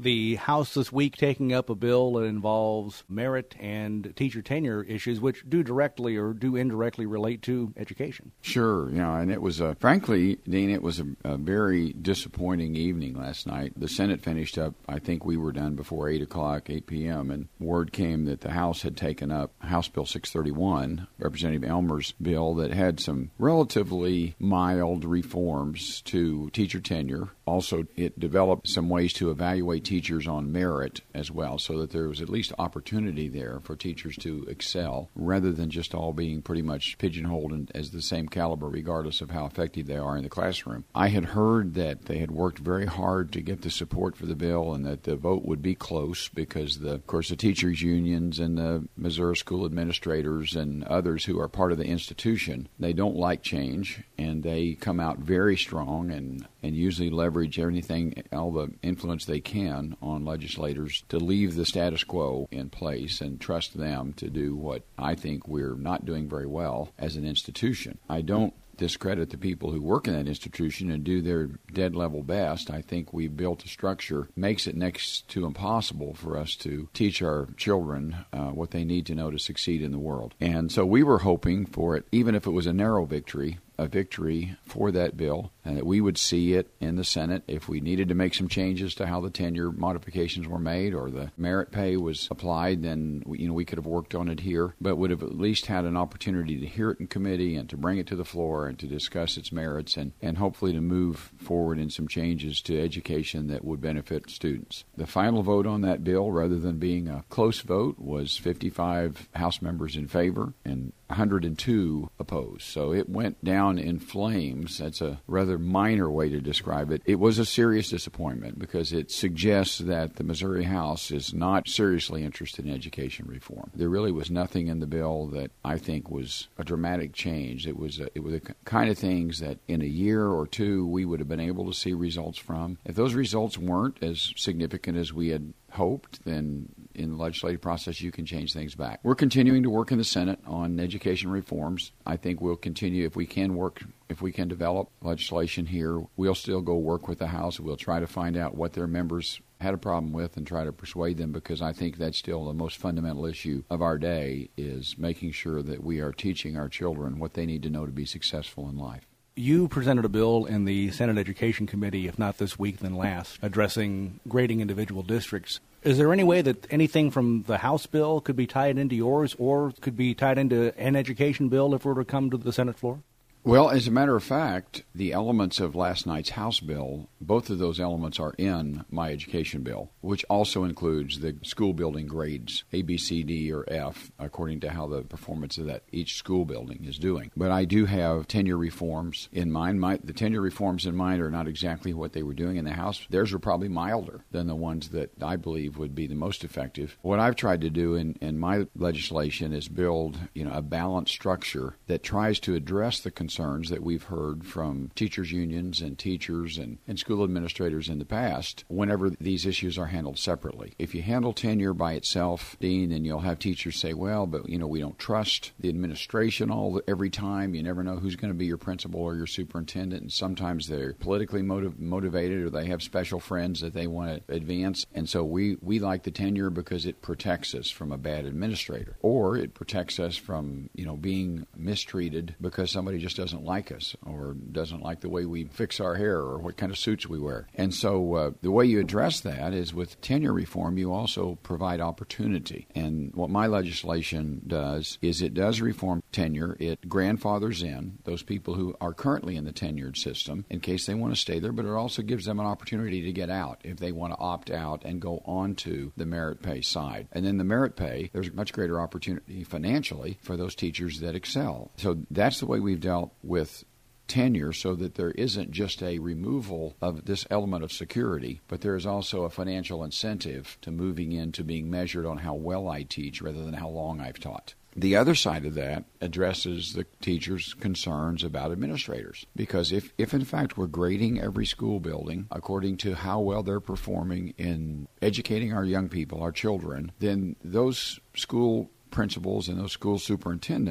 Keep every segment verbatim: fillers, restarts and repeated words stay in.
the House this week taking up a bill that involves merit and teacher tenure issues, which do directly or do indirectly relate to education. Sure, yeah, and it was, a, frankly, Dean, it was a, a very disappointing evening last night. The Senate finished up, I think we were done before eight o'clock, eight p.m., and word came that the House had taken up House Bill six thirty-one, Representative Elmer's bill, that had some relatively mild reforms to teacher tenure. Also, it developed some ways to evaluate teachers on merit as well, so that there was at least opportunity there for teachers to excel, rather than just all being pretty much pigeonholed as the same caliber, regardless of how effective they are in the classroom. I had heard that they had worked very hard to get the support for the bill and that the vote would be close because, the, of course, the teachers' unions and the Missouri school administrators and others who are part of the institution, they don't like change, and they come out very strong and, and usually leverage everything, all the influence they can on legislators to leave the status quo in place and trust them to do what I think we're not doing very well as an institution. I don't discredit the people who work in that institution and do their dead level best. I think we've built a structure makes it next to impossible for us to teach our children uh, what they need to know to succeed in the world. And so we were hoping for it, even if it was a narrow victory, a victory for that bill, and that we would see it in the Senate if we needed to make some changes to how the tenure modifications were made or the merit pay was applied. Then we, you know we could have worked on it here, but would have at least had an opportunity to hear it in committee and to bring it to the floor and to discuss its merits and, and hopefully to move forward in some changes to education that would benefit students. The final vote on that bill, rather than being a close vote, was fifty-five House members in favor and one hundred two opposed. So it went down in flames. That's a rather minor way to describe it. It was a serious disappointment because it suggests that the Missouri House is not seriously interested in education reform. There really was nothing in the bill that I think was a dramatic change. It was a, it was the kind of things that in a year or two we would have been able to see results from. If those results weren't as significant as we had hoped, then in the legislative process you can change things back. We're continuing to work in the Senate on education reforms. I think we'll continue, if we can work, if we can develop legislation here, we'll still go work with the House. We'll try to find out what their members had a problem with and try to persuade them, because I think that's still the most fundamental issue of our day, is making sure that we are teaching our children what they need to know to be successful in life. You presented a bill in the Senate Education Committee, if not this week, then last, addressing grading individual districts. Is there any way that anything from the House bill could be tied into yours or could be tied into an education bill if it were to come to the Senate floor? Well, as a matter of fact, the elements of last night's House bill, both of those elements are in my education bill, which also includes the school building grades, A, B, C, D, or F, according to how the performance of that each school building is doing. But I do have tenure reforms in mind. My, the tenure reforms in mind are not exactly what they were doing in the House. Theirs are probably milder than the ones that I believe would be the most effective. What I've tried to do in, in my legislation is build, you know, a balanced structure that tries to address the concerns concerns that we've heard from teachers' unions and teachers and, and school administrators in the past whenever these issues are handled separately. If you handle tenure by itself, Dean, then you'll have teachers say, well, but, you know, we don't trust the administration all every time. You never know who's going to be your principal or your superintendent, and sometimes they're politically motiv- motivated or they have special friends that they want to advance. And so we, we like the tenure because it protects us from a bad administrator, or it protects us from, you know, being mistreated because somebody just doesn't like us or doesn't like the way we fix our hair or what kind of suits we wear. And so uh, the way you address that is with tenure reform, you also provide opportunity. And what my legislation does is it does reform tenure. It grandfathers in those people who are currently in the tenured system in case they want to stay there, but it also gives them an opportunity to get out if they want to opt out and go on to the merit pay side. And then the merit pay, there's a much greater opportunity financially for those teachers that excel. So that's the way we've dealt with tenure, so that there isn't just a removal of this element of security, but there is also a financial incentive to moving into being measured on how well I teach rather than how long I've taught. The other side of that addresses the teachers' concerns about administrators. Because if, if in fact we're grading every school building according to how well they're performing in educating our young people, our children, then those school principals and those school superintendents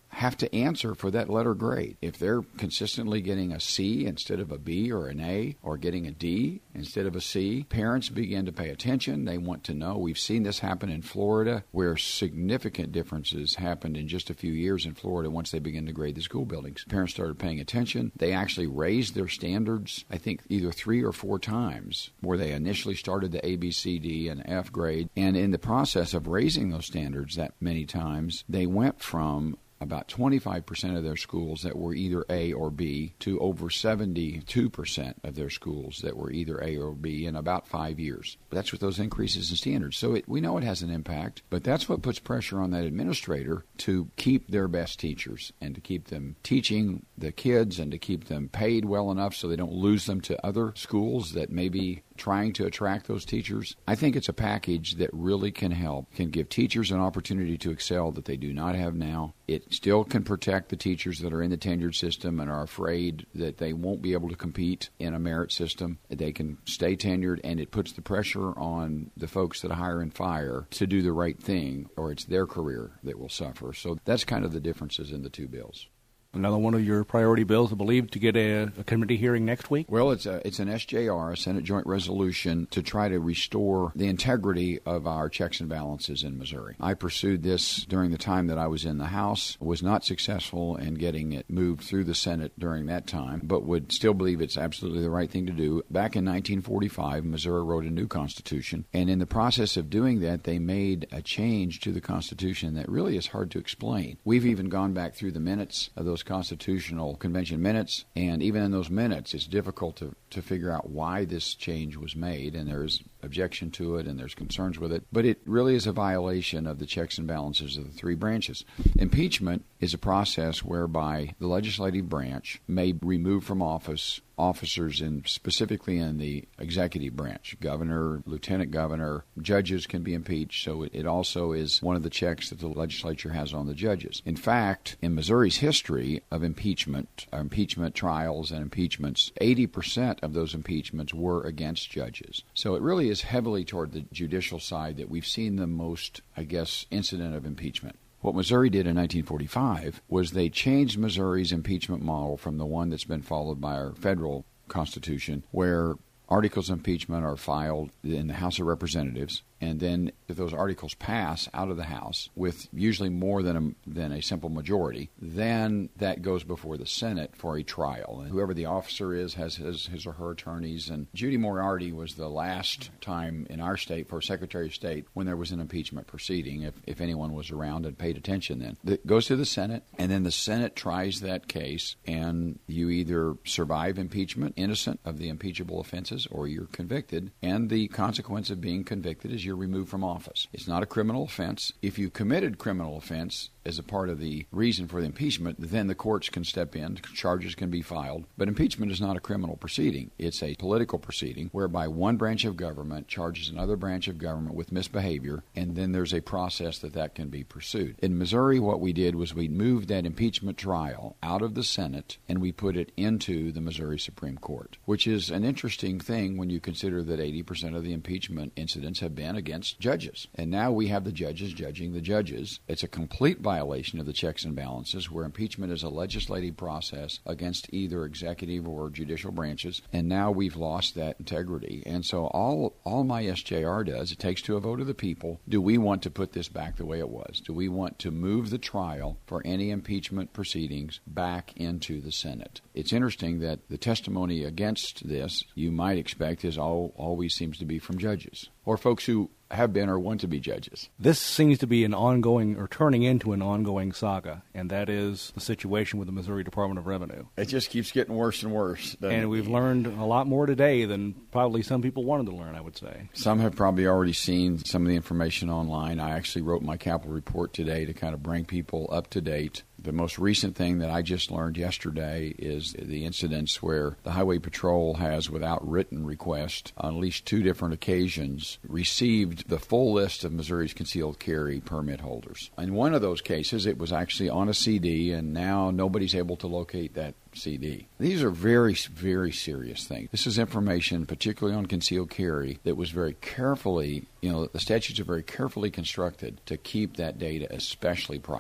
have to answer for that letter grade. If they're consistently getting a C instead of a B or an A, or getting a D instead of a C, parents begin to pay attention. They want to know. We've seen this happen in Florida, where significant differences happened in just a few years in Florida once they began to grade the school buildings. Parents started paying attention. They actually raised their standards, I think, either three or four times, where they initially started the A, B, C, D, and F grade. And in the process of raising those standards that many times, they went from about twenty-five percent of their schools that were either A or B to over seventy-two percent of their schools that were either A or B in about five years. But that's with those increases in standards. So it, we know it has an impact, but that's what puts pressure on that administrator to keep their best teachers and to keep them teaching the kids and to keep them paid well enough so they don't lose them to other schools that may be trying to attract those teachers. I think it's a package that really can help, can give teachers an opportunity to excel that they do not have now. It still can protect the teachers that are in the tenured system and are afraid that they won't be able to compete in a merit system. They can stay tenured, and it puts the pressure on the folks that hire and fire to do the right thing, or it's their career that will suffer. So that's kind of the differences in the two bills. Another one of your priority bills, I believe, to get a, a committee hearing next week? Well, it's a, it's an S J R, a Senate Joint Resolution, to try to restore the integrity of our checks and balances in Missouri. I pursued this during the time that I was in the House, was not successful in getting it moved through the Senate during that time, but would still believe it's absolutely the right thing to do. Back in nineteen forty-five, Missouri wrote a new Constitution, and in the process of doing that, they made a change to the Constitution that really is hard to explain. We've even gone back through the minutes of those Constitutional Convention minutes, and even in those minutes, it's difficult to, to figure out why this change was made, and there's objection to it, and there's concerns with it. But it really is a violation of the checks and balances of the three branches. Impeachment is a process whereby the legislative branch may remove from office officers in specifically in the executive branch. Governor, lieutenant governor, judges can be impeached, so it, it also is one of the checks that the legislature has on the judges. In fact, in Missouri's history of impeachment, uh, impeachment trials and impeachments, eighty percent of those impeachments were against judges. So it really is heavily toward the judicial side that we've seen the most, I guess, incident of impeachment. What Missouri did in nineteen forty-five was they changed Missouri's impeachment model from the one that's been followed by our federal Constitution, where articles of impeachment are filed in the House of Representatives, and then if those articles pass out of the House with usually more than a, than a simple majority, then that goes before the Senate for a trial. And whoever the officer is has his, his or her attorneys. And Judy Moriarty was the last time in our state for Secretary of State when there was an impeachment proceeding, if, if anyone was around and paid attention then. It goes to the Senate, and then the Senate tries that case, and you either survive impeachment, innocent of the impeachable offenses, or you're convicted. And the consequence of being convicted is you're removed from office. It's not a criminal offense. If you committed criminal offense as a part of the reason for the impeachment, then the courts can step in, charges can be filed. But impeachment is not a criminal proceeding. It's a political proceeding whereby one branch of government charges another branch of government with misbehavior, and then there's a process that that can be pursued. In Missouri, what we did was we moved that impeachment trial out of the Senate and we put it into the Missouri Supreme Court, which is an interesting thing when you consider that eighty percent of the impeachment incidents have been against judges. And now we have the judges judging the judges. It's a complete violation of the checks and balances, where impeachment is a legislative process against either executive or judicial branches, and now we've lost that integrity. And so all all my S J R does, it takes to a vote of the people, do we want to put this back the way it was? Do we want to move the trial for any impeachment proceedings back into the Senate? It's interesting that the testimony against this, you might expect, is all always seems to be from judges or folks who have been or want to be judges. This seems to be an ongoing, or turning into an ongoing saga, and that is the situation with the Missouri Department of Revenue. It just keeps getting worse and worse. And we've learned a lot more today than probably some people wanted to learn, I would say. Some have probably already seen some of the information online. I actually wrote my Capitol report today to kind of bring people up to date. The most recent thing that I just learned yesterday is the incidents where the Highway Patrol has, without written request, on at least two different occasions, received the full list of Missouri's concealed carry permit holders. In one of those cases, it was actually on a C D, and now nobody's able to locate that C D. These are very, very serious things. This is information, particularly on concealed carry, that was very carefully, you know, the statutes are very carefully constructed to keep that data especially private.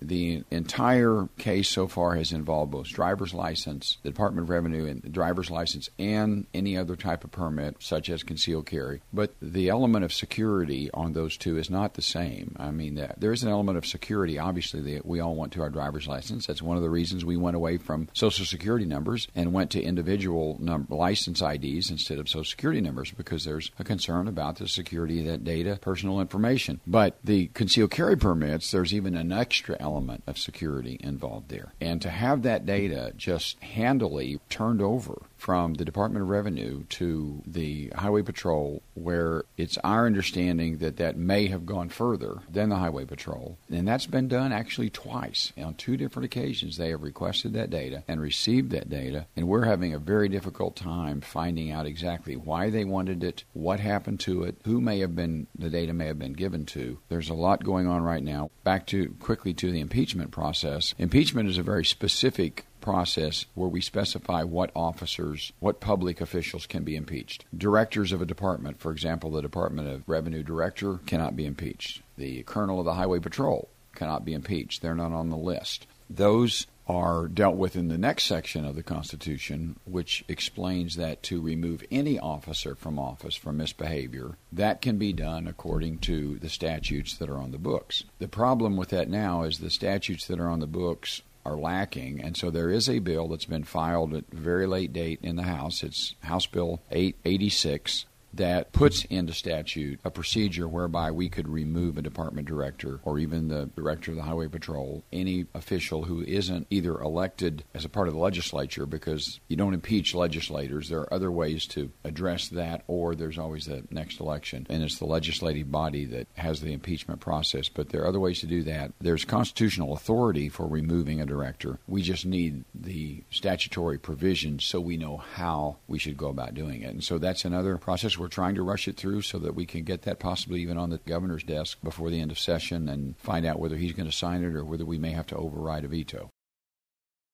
the entire case so far has involved both driver's license, the Department of Revenue, and the driver's license, and any other type of permit, such as concealed carry. But the element of security on those two is not the same. I mean, there is an element of security, obviously, that we all want to our driver's license. That's one of the reasons we went away from Social Security numbers and went to individual number, license I Ds instead of Social Security numbers, because there's a concern about the security of that data, personal information. But the concealed carry permits, there's even an extra element of security involved there. And to have that data just handily turned over from the Department of Revenue to the Highway Patrol, where it's our understanding that that may have gone further than the Highway Patrol. And that's been done actually twice. On two different occasions, they have requested that data and received that data, and we're having a very difficult time finding out exactly why they wanted it, what happened to it, who may have been, the data may have been given to. There's a lot going on right now. Back to quickly to the impeachment process. Impeachment is a very specific process where we specify what officers, what public officials can be impeached. Directors of a department, for example, the Department of Revenue director cannot be impeached. The colonel of the Highway Patrol cannot be impeached. They're not on the list. Those are dealt with in the next section of the Constitution, which explains that to remove any officer from office for misbehavior, that can be done according to the statutes that are on the books. The problem with that now is the statutes that are on the books are lacking, and so there is a bill that's been filed at a very late date in the House. It's House Bill eight eighty-six that puts into statute a procedure whereby we could remove a department director or even the director of the Highway Patrol, any official who isn't either elected as a part of the legislature, because you don't impeach legislators. There are other ways to address that, or there's always the next election, and it's the legislative body that has the impeachment process. But there are other ways to do that. There's constitutional authority for removing a director. We just need the statutory provisions so we know how we should go about doing it. And so that's another process. We're trying to rush it through so that we can get that possibly even on the governor's desk before the end of session and find out whether he's going to sign it or whether we may have to override a veto.